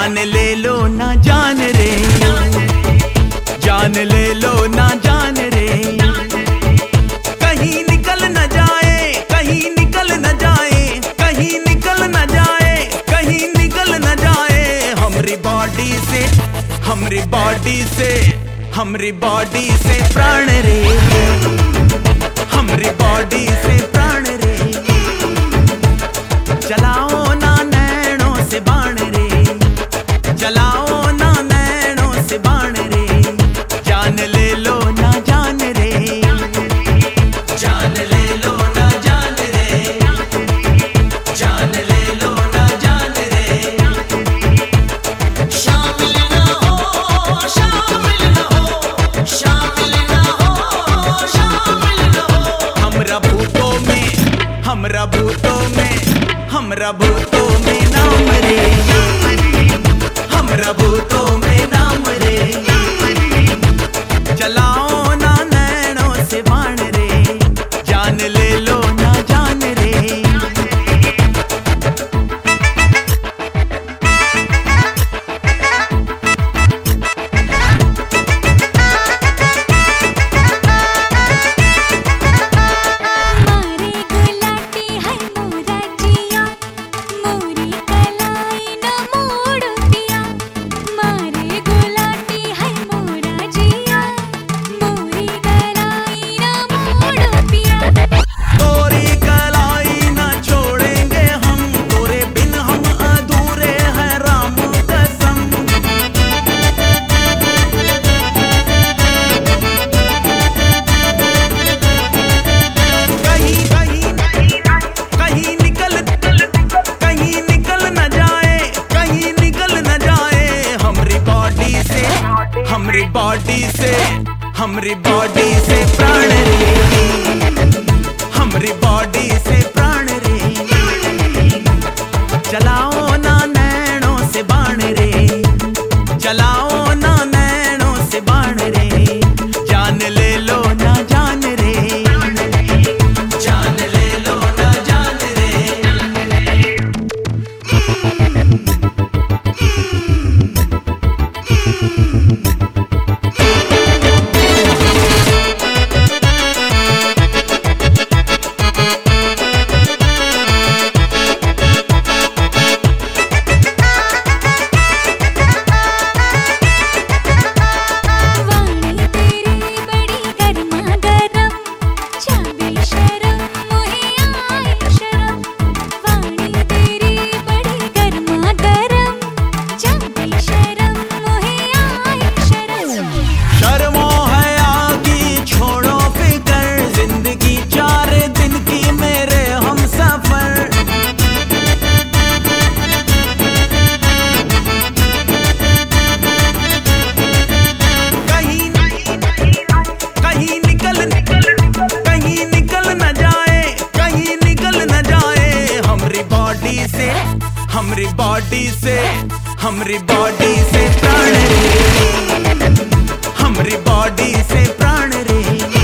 जान ले लो ना जान रे, जान ले लो ना जान रे, कहीं निकल न जाए, कहीं निकल न जाए, कहीं निकल न जाए, कहीं निकल न जाए हमरी बॉडी से, हमरी बॉडी से, हमरी बॉडी से प्राण रे, हमरी बॉडी से प्राण रे, चलाओ ना नैनों से बाण रे, चलाओ ना नैनों से बाण रे, जान ले लो ना जान रे, जान ले लो ना जान रे, जान ले लो ना जान रे, शामिल ना हो, शामिल ना हो, शामिल ना हो, शामिल ना हो, हमरा भूतों में, हमरा भूतों में, हमरा भूतों में नाम रे, हमरा भूतों में नाम रे, चलाओ ना नैनों से बाण रे, जान ले लो ना जान रे। हमरी बॉडी से, हमरी बॉडी से प्राण रे, हमरी बॉडी से प्राण रे, चलाओ ना नैनों से बाण रे, चलाओ ना नैनों से बाण रे, जान ले लो ना जान रे, जान ले लो ना जान रे। हमरी बॉडी से, हमरी बॉडी से प्राण रे, हमरी बॉडी से प्राण रे,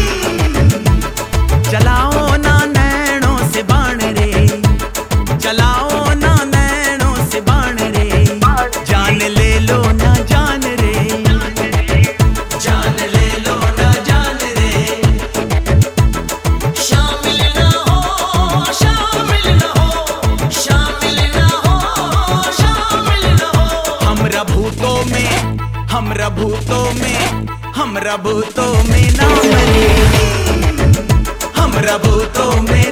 चलाओ ना नैनों से बाण रे, चलाओ ना नैनों से बाण रे, जान ले लो ना जान रे, जान ले लो ना जान रे, शामिल ना हो, शामिल ना हो, शामिल ना हो, शामिल ना हो, हमरा भूतों में, हमरा भूतों में, हमरा भूतों में नाम रे, हमरा भूतों में